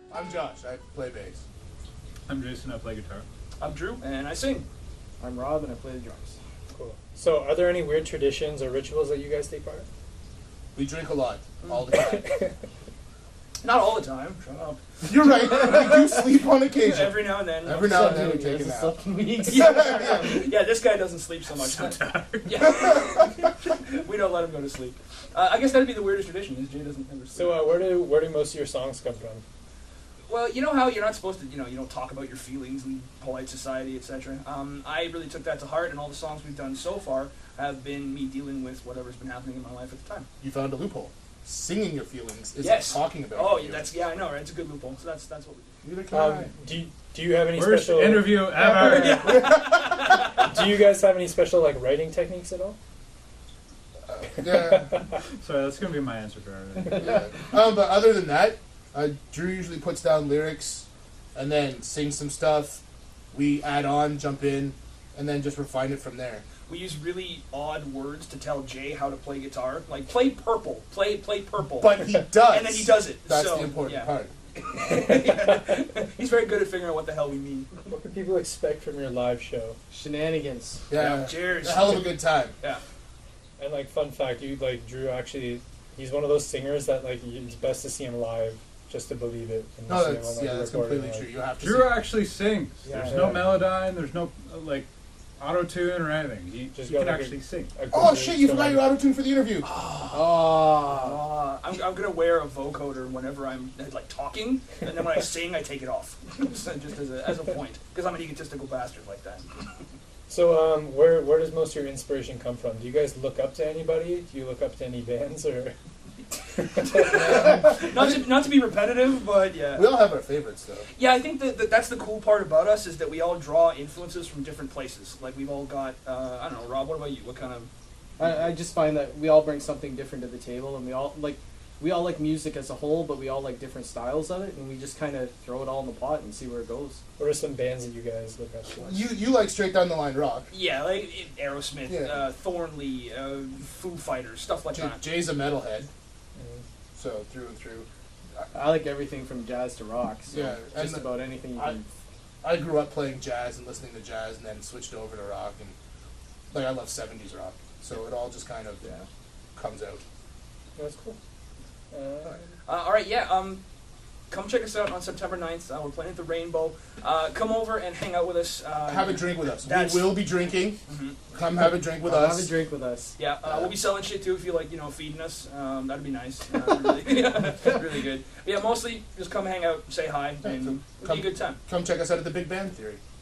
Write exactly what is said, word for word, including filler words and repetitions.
I'm Josh. I play bass. I'm Jason. I play guitar. I'm Drew, and I sing. I'm Rob, and I play the drums. Cool. So, are there any weird traditions or rituals that you guys take part in? We drink a lot, all the time. Not all the time. Shut up. You're right. We do sleep on occasion. Every now and then. Every now and then we take a nap. Slept in weeks. Yeah, yeah. Yeah, this guy doesn't sleep so much. So tired. Yeah. We don't let him go to sleep. Uh, I guess that'd be the weirdest tradition, is Jay doesn't ever sleep. So, uh, where do where do most of your songs come from? Well, you know how you're not supposed to, you know, you don't talk about your feelings in polite society, et cetera. Um, I really took that to heart, and all the songs we've done so far have been me dealing with whatever's been happening in my life at the time. You found a loophole. Singing your feelings isn't Yes. talking about Oh, your yeah, that's yeah, I know, right? It's a good loophole. So that's that's what we do. Neither can Um, I. do you, do you have any Worst special interview ever. Do you guys have any special like writing techniques at all? Yeah. Sorry, that's gonna be my answer for everything. yeah. Um, but other than that, uh, Drew usually puts down lyrics and then sings some stuff. We add on, jump in, and then just refine it from there. We use really odd words to tell Jay how to play guitar. Like, play purple. Play play purple. But he does. And then he does it. That's so, the important yeah. part. Yeah. He's very good at figuring out what the hell we mean. What can people expect from your live show? Shenanigans. Yeah. Cheers. A hell of a good time. Yeah. And like fun fact, you like Drew actually, he's one of those singers that like it's best to see him live just to believe it. And No, see him that's, on, like, yeah, a that's recording, completely like- true. You have to Drew see. actually sings. Yeah. There's Yeah. no Melodyne. There's no uh, like auto tune or anything. He Just he got can like a- actually sing. a Oh good shit, you song. forgot your auto-tune for the interview. Oh. Uh, I'm, I'm gonna wear a vocoder whenever I'm like talking, and then when I sing, I take it off, so just as a, as a point, because I'm an egotistical bastard like that. So, um, where where does most of your inspiration come from? Do you guys look up to anybody? Do you look up to any bands or? Not to not to be repetitive, but yeah. We all have our favorites, though. Yeah, I think that, that that's the cool part about us is that we all draw influences from different places. Like we've all got, uh, I don't know, Rob. What about you? What kind of? I, I just find that we all bring something different to the table, and we all like we all like music as a whole, but we all like different styles of it, and we just kind of throw it all in the pot and see where it goes. What are some bands that you guys look up to? You you like straight down the line rock. Yeah, like it- Aerosmith, Yeah. uh, Thornley, uh, Foo Fighters, stuff like Jay, that. Jay's a metalhead, Mm. so through and through. I like everything from jazz to rock. So Yeah, and just the- about anything you I- can. I grew up playing jazz and listening to jazz, and then switched over to rock, and like I love seventies rock. So it all just kind of Yeah. comes out. That's cool. Uh, Uh, all right, yeah. Um, come check us out on September ninth. Uh, we're playing at the Rainbow. Uh, come over and hang out with us. Uh, Have a drink with us. That's- We will be drinking. Mhm. Come have a drink with Uh, us. Have a drink with us. Yeah, uh, we'll be selling shit too if you like, you know, feeding us. Um, that'd be nice. Uh, really, really good. But yeah, mostly just come hang out, say hi, and it'll be a good time. Come check us out at the Big Band Theory.